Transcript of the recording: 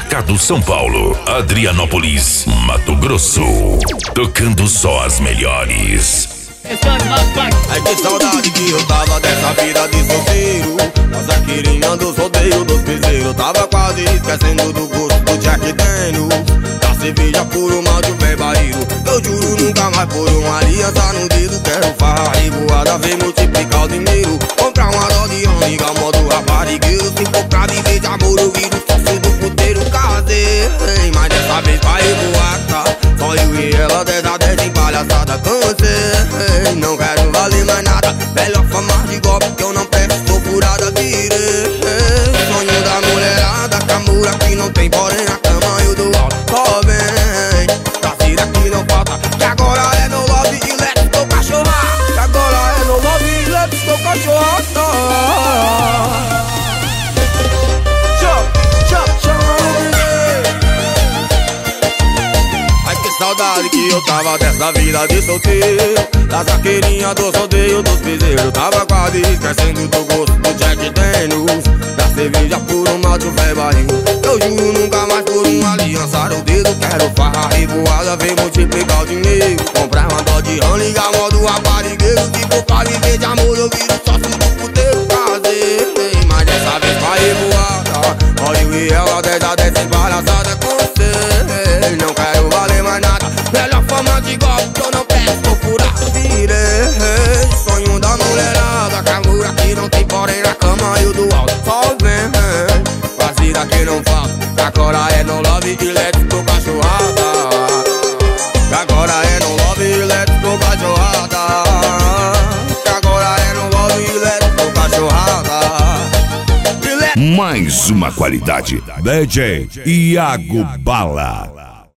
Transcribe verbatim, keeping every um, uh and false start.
Mercado São Paulo, Adrianópolis, Mato Grosso. Tocando só as melhores. Ai, que saudade que eu tava dessa vida de solteiro. Nossa querinha dos rodeios dos piseiros. Tava quase esquecendo do gosto do Jack Daniels, da cerveja por uma de um pé barreiro. Eu juro nunca mais por uma aliança no dedo. Quero farra revoada, ver multiplicar o dinheiro. Comprar uma Dodge amiga, modo raparigueiro. Se for pra viver de amor, eu viro sócio do puteiro. Casei, mas dessa vez vai revoar, tá? Só eu e ela, dez a dez em palhaçada. Cansei, não quero valer mais nada. Melhor fama de golpe que eu não presto, sou furada, virei. Sonho da mulherada, camura que não tem, porém a cama eu dou alto. Só vem, parceira que não falta. Que agora é no love e let's go cachorrada. Que agora é no love e let's go cachorrada. Saudade que eu tava dessa vida de solteiro, da zaqueirinha dos rodeios dos piseiros. Tava quase esquecendo do gosto do Jack Daniels, da cerveja por um malte um velho barril. Eu juro nunca mais por uma aliança no dedo. Quero farra revoada, vem multiplicar o dinheiro. Comprar uma Dodge Ram, ligar modo raparigueiro. Se for pra viver de amor, eu viro sócio do puteiro. Casei, mas dessa vez vai revoada. Olha eu e ela, dez a dez embaraçada. Cansei, não quero valer mais nada. Melhor fama de golpe que eu não peço, tô furado, virei. Sonho da mulherada, camura que não tem, porém na cama eu do alto. Só vem, parceira que não falta. Agora é no love e let's go cachorrada. Agora é no love e let's go cachorrada. Agora é no love e let's go cachorrada. Mais uma qualidade. D J Iago Bala.